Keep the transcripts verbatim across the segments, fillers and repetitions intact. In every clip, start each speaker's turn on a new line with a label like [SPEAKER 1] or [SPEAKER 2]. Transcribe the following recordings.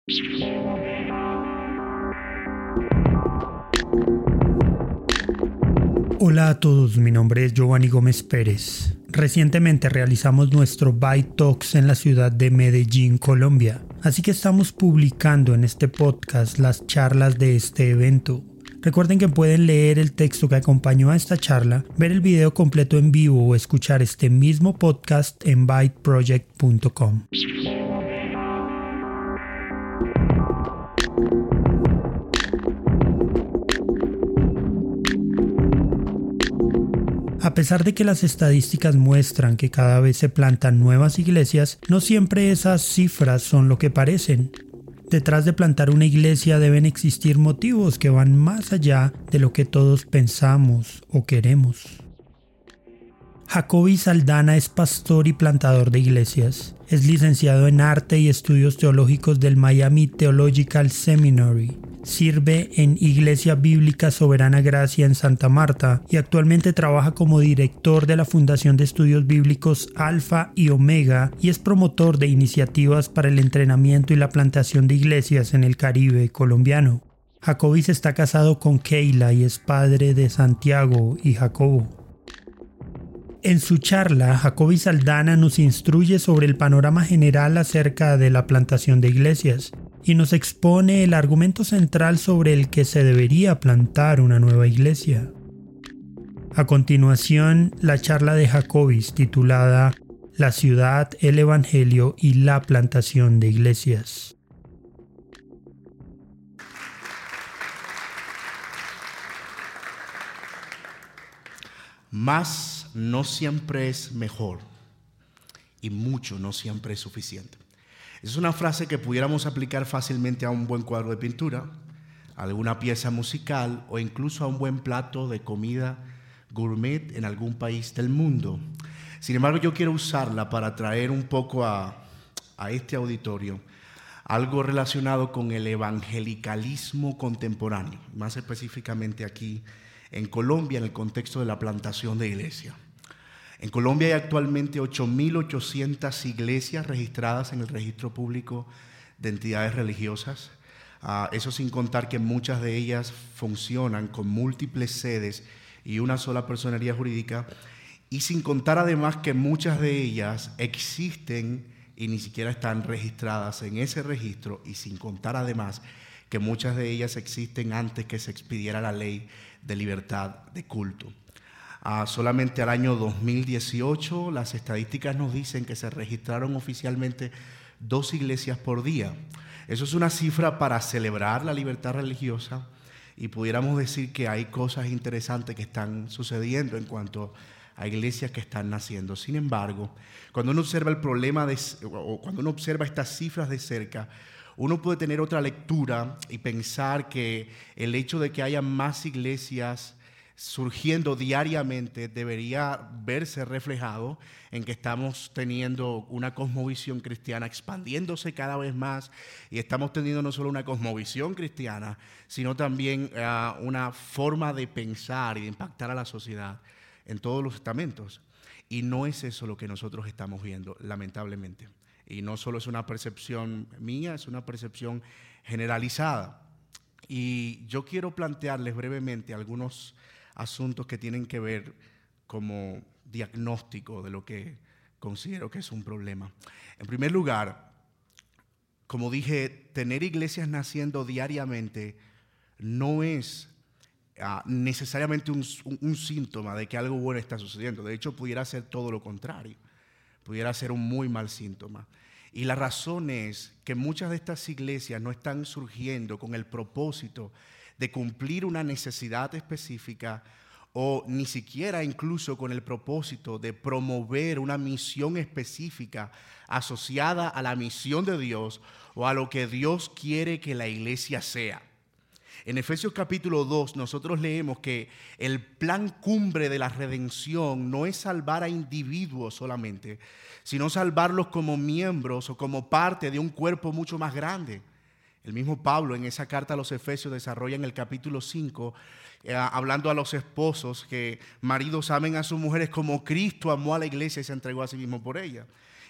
[SPEAKER 1] Hola a todos, mi nombre es Giovanni Gómez Pérez. Recientemente realizamos nuestro Byte Talks en la ciudad de Medellín, Colombia. Así que estamos publicando en este podcast las charlas de este evento. Recuerden que pueden leer el texto que acompañó a esta charla, ver el video completo en vivo o escuchar este mismo podcast en byte project punto com. A pesar de que las estadísticas muestran que cada vez se plantan nuevas iglesias, no siempre esas cifras son lo que parecen. Detrás de plantar una iglesia deben existir motivos que van más allá de lo que todos pensamos o queremos. Jacoby Saldaña es pastor y plantador de iglesias. Es licenciado en Arte y Estudios Teológicos del Miami Theological Seminary. Sirve en Iglesia Bíblica Soberana Gracia en Santa Marta y actualmente trabaja como director de la Fundación de Estudios Bíblicos Alfa y Omega y es promotor de iniciativas para el entrenamiento y la plantación de iglesias en el Caribe colombiano. Jacoby está casado con Keila y es padre de Santiago y Jacobo. En su charla, Jacoby Saldaña nos instruye sobre el panorama general acerca de la plantación de iglesias y nos expone el argumento central sobre el que se debería plantar una nueva iglesia. A continuación, la charla de Jacoby titulada La ciudad, el evangelio y la plantación de iglesias.
[SPEAKER 2] Más no siempre es mejor y mucho no siempre es suficiente. Es una frase que pudiéramos aplicar fácilmente a un buen cuadro de pintura, a alguna pieza musical o incluso a un buen plato de comida gourmet en algún país del mundo. Sin embargo, yo quiero usarla para traer un poco a, a este auditorio algo relacionado con el evangelicalismo contemporáneo, más específicamente aquí en Colombia, en el contexto de la plantación de iglesia. En Colombia hay actualmente ocho mil ochocientas iglesias registradas en el registro público de entidades religiosas. Uh, eso sin contar que muchas de ellas funcionan con múltiples sedes y una sola personería jurídica. Y sin contar además que muchas de ellas existen y ni siquiera están registradas en ese registro. Y sin contar además que muchas de ellas existen antes que se expidiera la ley de libertad de culto. Uh, solamente al año dos mil dieciocho las estadísticas nos dicen que se registraron oficialmente dos iglesias por día. Eso es una cifra para celebrar la libertad religiosa y pudiéramos decir que hay cosas interesantes que están sucediendo en cuanto a iglesias que están naciendo. Sin embargo, cuando uno observa el problema de, o cuando uno observa estas cifras de cerca, uno puede tener otra lectura y pensar que el hecho de que haya más iglesias surgiendo diariamente debería verse reflejado en que estamos teniendo una cosmovisión cristiana expandiéndose cada vez más y estamos teniendo no solo una cosmovisión cristiana, sino también uh, una forma de pensar y de impactar a la sociedad en todos los estamentos. Y no es eso lo que nosotros estamos viendo, lamentablemente. Y no solo es una percepción mía, es una percepción generalizada. Y yo quiero plantearles brevemente algunos asuntos que tienen que ver como diagnóstico de lo que considero que es un problema. En primer lugar, como dije, tener iglesias naciendo diariamente no es uh, necesariamente un, un, un síntoma de que algo bueno está sucediendo. De hecho, pudiera ser todo lo contrario. Pudiera ser un muy mal síntoma. Y la razón es que muchas de estas iglesias no están surgiendo con el propósito de cumplir una necesidad específica o ni siquiera incluso con el propósito de promover una misión específica asociada a la misión de Dios o a lo que Dios quiere que la iglesia sea. En Efesios capítulo dos nosotros leemos que el plan cumbre de la redención no es salvar a individuos solamente, sino salvarlos como miembros o como parte de un cuerpo mucho más grande. El mismo Pablo en esa carta a los Efesios desarrolla en el capítulo cinco, eh, hablando a los esposos, que maridos amen a sus mujeres como Cristo amó a la iglesia y se entregó a sí mismo por ella.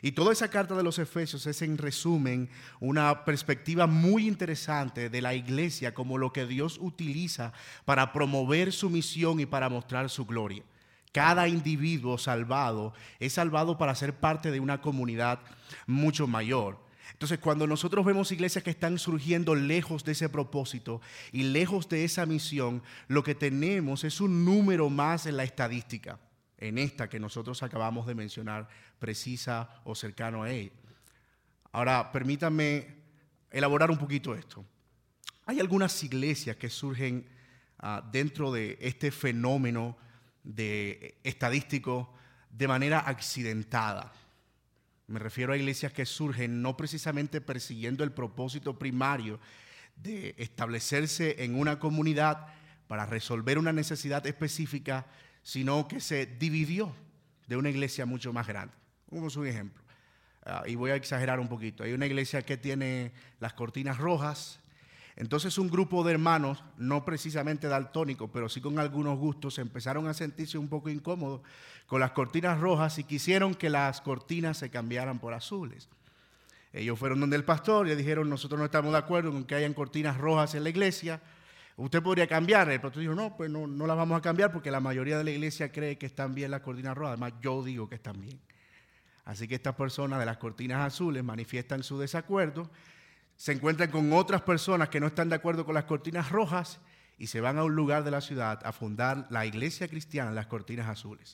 [SPEAKER 2] Y toda esa carta de los Efesios es, en resumen, una perspectiva muy interesante de la iglesia como lo que Dios utiliza para promover su misión y para mostrar su gloria. Cada individuo salvado es salvado para ser parte de una comunidad mucho mayor. Entonces, cuando nosotros vemos iglesias que están surgiendo lejos de ese propósito y lejos de esa misión, lo que tenemos es un número más en la estadística, en esta que nosotros acabamos de mencionar, precisa o cercano a ella. Ahora, permítanme elaborar un poquito esto. Hay algunas iglesias que surgen uh, dentro de este fenómeno de estadístico de manera accidentada. Me refiero a iglesias que surgen no precisamente persiguiendo el propósito primario de establecerse en una comunidad para resolver una necesidad específica, sino que se dividió de una iglesia mucho más grande. Vamos a un ejemplo, uh, y voy a exagerar un poquito. Hay una iglesia que tiene las cortinas rojas. Entonces un grupo de hermanos, no precisamente daltónicos, pero sí con algunos gustos, empezaron a sentirse un poco incómodos con las cortinas rojas y quisieron que las cortinas se cambiaran por azules. Ellos fueron donde el pastor y le dijeron: nosotros no estamos de acuerdo con que hayan cortinas rojas en la iglesia, usted podría cambiar. El pastor dijo: no, pues no, no las vamos a cambiar porque la mayoría de la iglesia cree que están bien las cortinas rojas, además yo digo que están bien. Así que estas personas de las cortinas azules manifiestan su desacuerdo, se encuentran con otras personas que no están de acuerdo con las cortinas rojas y se van a un lugar de la ciudad a fundar la iglesia cristiana en las cortinas azules.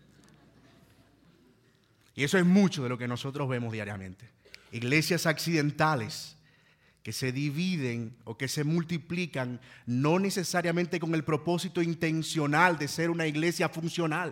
[SPEAKER 2] Y eso es mucho de lo que nosotros vemos diariamente. Iglesias accidentales que se dividen o que se multiplican no necesariamente con el propósito intencional de ser una iglesia funcional,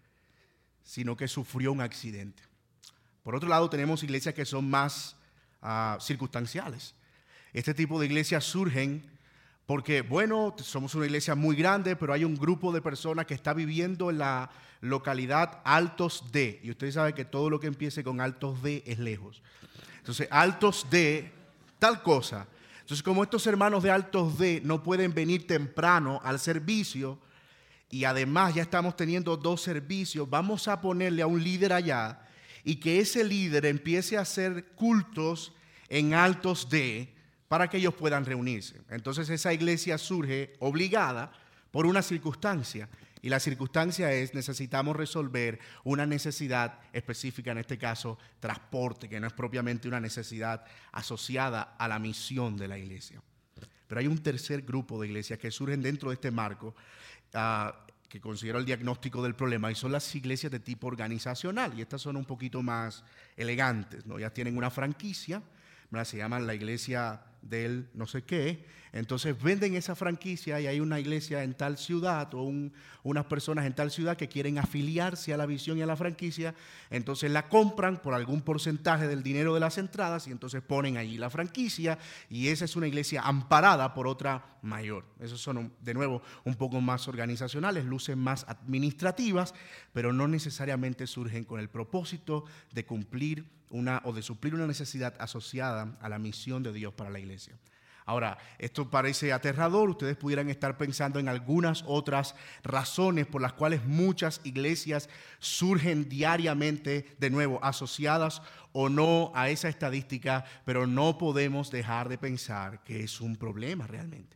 [SPEAKER 2] sino que sufrió un accidente. Por otro lado, tenemos iglesias que son más Uh, circunstanciales. Este tipo de iglesias surgen porque, bueno, somos una iglesia muy grande, pero hay un grupo de personas que está viviendo en la localidad Altos de, y usted sabe que todo lo que empiece con Altos de es lejos. Entonces, Altos de tal cosa. Entonces, como estos hermanos de Altos de no pueden venir temprano al servicio y además ya estamos teniendo dos servicios, vamos a ponerle a un líder allá y que ese líder empiece a hacer cultos en Altos de para que ellos puedan reunirse. Entonces esa iglesia surge obligada por una circunstancia, y la circunstancia es: necesitamos resolver una necesidad específica, en este caso transporte, que no es propiamente una necesidad asociada a la misión de la iglesia. Pero hay un tercer grupo de iglesias que surgen dentro de este marco, uh, que considero el diagnóstico del problema, y son las iglesias de tipo organizacional, y estas son un poquito más elegantes, ¿no? Ya tienen una franquicia, ¿verdad? Se llaman la iglesia del no sé qué, entonces venden esa franquicia y hay una iglesia en tal ciudad o un, unas personas en tal ciudad que quieren afiliarse a la visión y a la franquicia, entonces la compran por algún porcentaje del dinero de las entradas y entonces ponen allí la franquicia, y esa es una iglesia amparada por otra mayor. Esos son, de nuevo, un poco más organizacionales, lucen más administrativas, pero no necesariamente surgen con el propósito de cumplir una o de suplir una necesidad asociada a la misión de Dios para la iglesia. Ahora, esto parece aterrador. Ustedes pudieran estar pensando en algunas otras razones por las cuales muchas iglesias surgen diariamente, de nuevo, asociadas o no a esa estadística, pero no podemos dejar de pensar que es un problema realmente.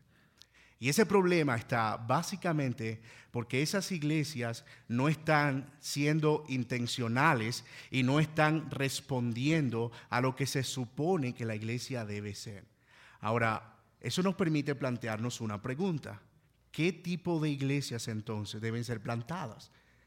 [SPEAKER 2] Y ese problema está básicamente porque esas iglesias no están siendo intencionales y no están respondiendo a lo que se supone que la iglesia debe ser. Ahora, eso nos permite plantearnos una pregunta: ¿qué tipo de iglesias entonces deben ser plantadas?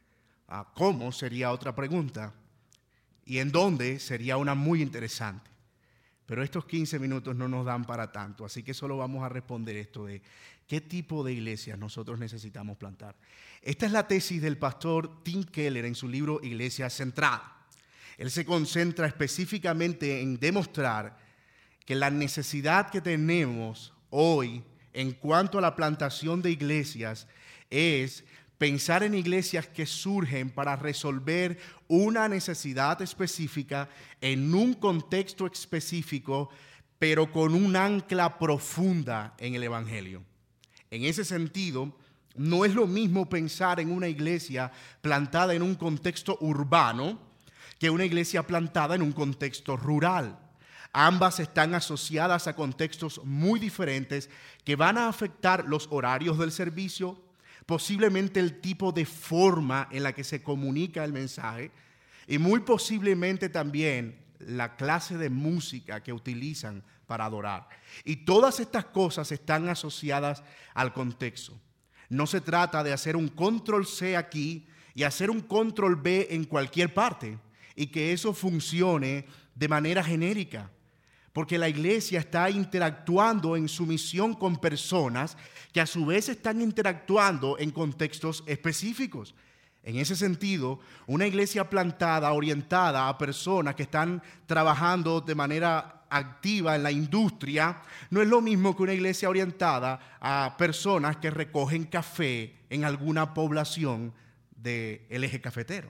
[SPEAKER 2] ¿Cómo? Sería otra pregunta. ¿Y en dónde? Sería una muy interesante. Pero estos quince minutos no nos dan para tanto, así que solo vamos a responder esto de qué tipo de iglesias nosotros necesitamos plantar. Esta es la tesis del pastor Tim Keller en su libro Iglesia Centrada. Él se concentra específicamente en demostrar que la necesidad que tenemos hoy en cuanto a la plantación de iglesias es pensar en iglesias que surgen para resolver una necesidad específica en un contexto específico, pero con un ancla profunda en el Evangelio. En ese sentido, no es lo mismo pensar en una iglesia plantada en un contexto urbano que una iglesia plantada en un contexto rural. Ambas están asociadas a contextos muy diferentes que van a afectar los horarios del servicio, posiblemente el tipo de forma en la que se comunica el mensaje y muy posiblemente también la clase de música que utilizan para adorar. Y todas estas cosas están asociadas al contexto. No se trata de hacer un control C aquí y hacer un control B en cualquier parte y que eso funcione de manera genérica. Porque la iglesia está interactuando en su misión con personas que a su vez están interactuando en contextos específicos. En ese sentido, una iglesia plantada, orientada a personas que están trabajando de manera activa en la industria, no es lo mismo que una iglesia orientada a personas que recogen café en alguna población del eje cafetero.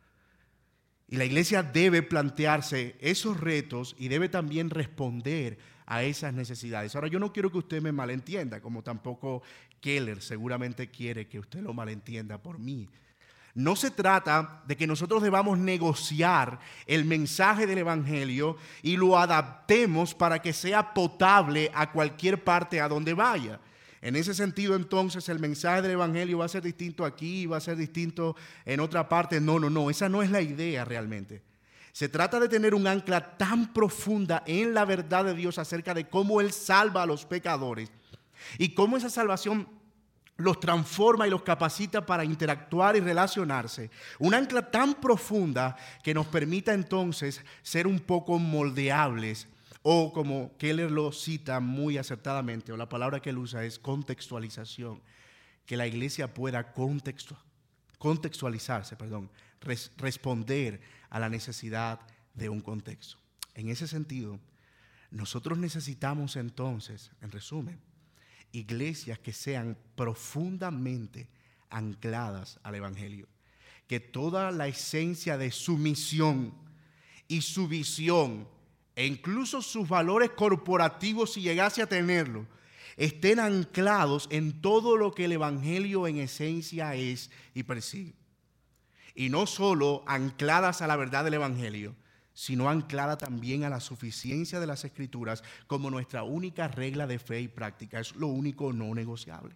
[SPEAKER 2] Y la iglesia debe plantearse esos retos y debe también responder a esas necesidades. Ahora, yo no quiero que usted me malentienda, como tampoco Keller seguramente quiere que usted lo malentienda por mí. No se trata de que nosotros debamos negociar el mensaje del evangelio y lo adaptemos para que sea potable a cualquier parte a donde vaya. En ese sentido, entonces, el mensaje del evangelio va a ser distinto aquí, va a ser distinto en otra parte. No, no, no, esa no es la idea realmente. Se trata de tener un ancla tan profunda en la verdad de Dios acerca de cómo Él salva a los pecadores y cómo esa salvación los transforma y los capacita para interactuar y relacionarse. Un ancla tan profunda que nos permita entonces ser un poco moldeables. O como Keller lo cita muy acertadamente, o la palabra que él usa es contextualización, que la iglesia pueda contextu contextualizarse, perdón, res responder a la necesidad de un contexto. En ese sentido, nosotros necesitamos entonces, en resumen, iglesias que sean profundamente ancladas al evangelio, que toda la esencia de su misión y su visión e incluso sus valores corporativos, si llegase a tenerlo, estén anclados en todo lo que el evangelio en esencia es y persigue. Y no solo ancladas a la verdad del evangelio, sino anclada también a la suficiencia de las escrituras como nuestra única regla de fe y práctica. Es lo único no negociable.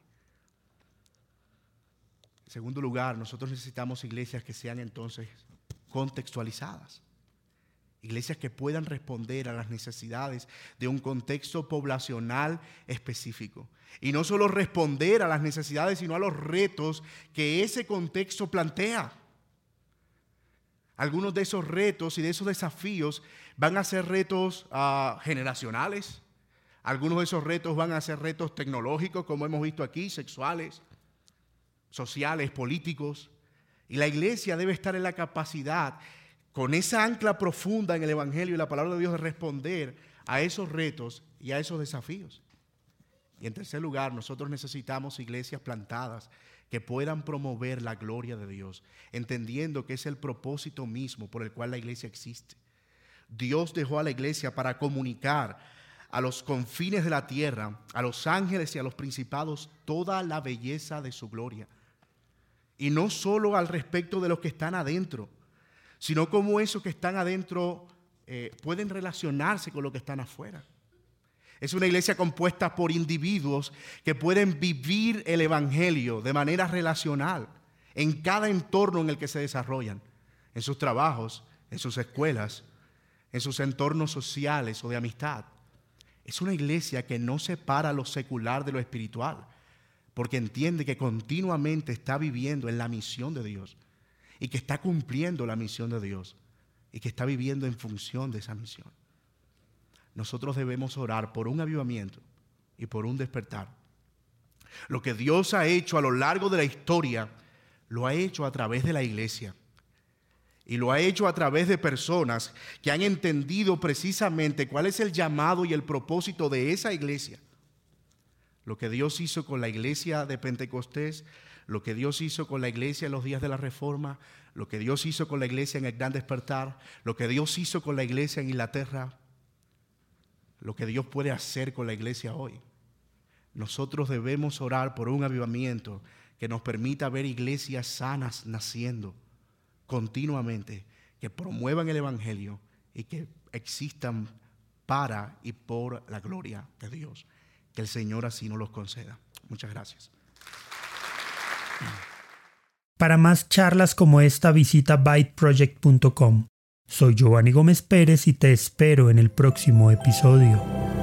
[SPEAKER 2] En segundo lugar, nosotros necesitamos iglesias que sean entonces contextualizadas. Iglesias que puedan responder a las necesidades de un contexto poblacional específico. Y no solo responder a las necesidades, sino a los retos que ese contexto plantea. Algunos de esos retos y de esos desafíos van a ser retos uh, generacionales. Algunos de esos retos van a ser retos tecnológicos, como hemos visto aquí, sexuales, sociales, políticos. Y la iglesia debe estar en la capacidad, con esa ancla profunda en el evangelio y la palabra de Dios, de responder a esos retos y a esos desafíos. Y en tercer lugar, nosotros necesitamos iglesias plantadas que puedan promover la gloria de Dios, entendiendo que es el propósito mismo por el cual la iglesia existe. Dios dejó a la iglesia para comunicar a los confines de la tierra, a los ángeles y a los principados, toda la belleza de su gloria. Y no solo al respecto de los que están adentro, sino cómo esos que están adentro eh, pueden relacionarse con los que están afuera. Es una iglesia compuesta por individuos que pueden vivir el evangelio de manera relacional en cada entorno en el que se desarrollan, en sus trabajos, en sus escuelas, en sus entornos sociales o de amistad. Es una iglesia que no separa lo secular de lo espiritual, porque entiende que continuamente está viviendo en la misión de Dios. Y que está cumpliendo la misión de Dios y que está viviendo en función de esa misión. Nosotros debemos orar por un avivamiento y por un despertar. Lo que Dios ha hecho a lo largo de la historia, lo ha hecho a través de la iglesia. Y lo ha hecho a través de personas que han entendido precisamente cuál es el llamado y el propósito de esa iglesia. Lo que Dios hizo con la iglesia de Pentecostés, lo que Dios hizo con la iglesia en los días de la Reforma, lo que Dios hizo con la iglesia en el Gran Despertar, lo que Dios hizo con la iglesia en Inglaterra, lo que Dios puede hacer con la iglesia hoy. Nosotros debemos orar por un avivamiento que nos permita ver iglesias sanas naciendo continuamente, que promuevan el Evangelio y que existan para y por la gloria de Dios. Que el Señor así nos los conceda. Muchas gracias.
[SPEAKER 1] Para más charlas como esta, visita byte project punto com. Soy Giovanni Gómez Pérez y te espero en el próximo episodio.